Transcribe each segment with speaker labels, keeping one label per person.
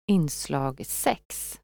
Speaker 1: Inslag 6.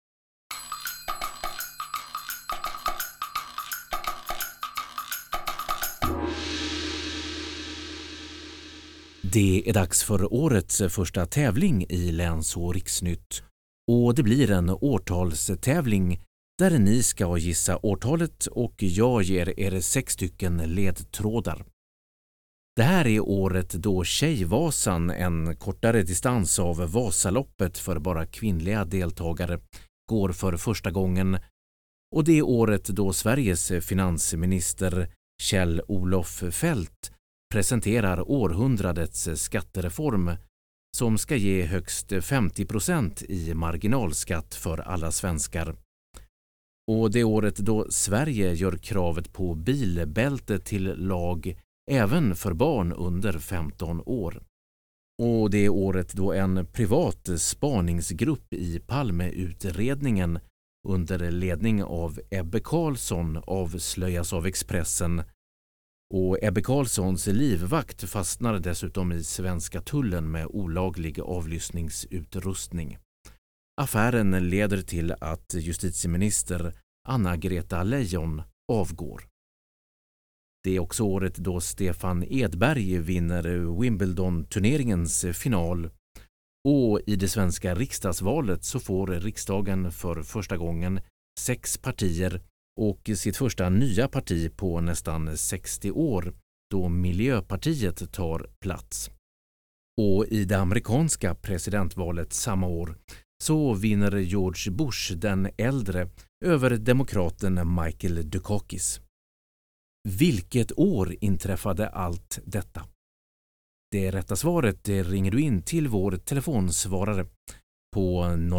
Speaker 2: Det är dags för årets första tävling i Läns- och riksnytt. Och det blir en årtalstävling där ni ska gissa årtalet och jag ger er 6 stycken ledtrådar. Det här är året då Tjejvasan, en kortare distans av Vasaloppet för bara kvinnliga deltagare, går för första gången. Och det är året då Sveriges finansminister Kjell-Olof Feldt presenterar århundradets skattereform som ska ge högst 50% i marginalskatt för alla svenskar. Och det är året då Sverige gör kravet på bilbälte till lag även för barn under 15 år. Och det är året då en privat spaningsgrupp i Palmeutredningen under ledning av Ebbe Carlsson avslöjas av Expressen. Och Ebbe Carlssons livvakt fastnar dessutom i svenska tullen med olaglig avlyssningsutrustning. Affären leder till att justitieminister Anna-Greta Leijon avgår. Det är också året då Stefan Edberg vinner Wimbledon-turneringens final. Och i det svenska riksdagsvalet så får riksdagen för första gången 6 partier och sitt första nya parti på nästan 60 år då Miljöpartiet tar plats. Och i det amerikanska presidentvalet samma år så vinner George Bush den äldre över demokraten Michael Dukakis. Vilket år inträffade allt detta? Det rätta svaret ringer du in till vår telefonsvarare på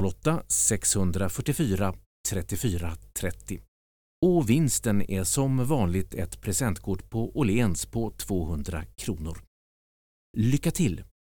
Speaker 2: 08-644 34 30. Och vinsten är som vanligt ett presentkort på Åhléns på 200 kronor. Lycka till!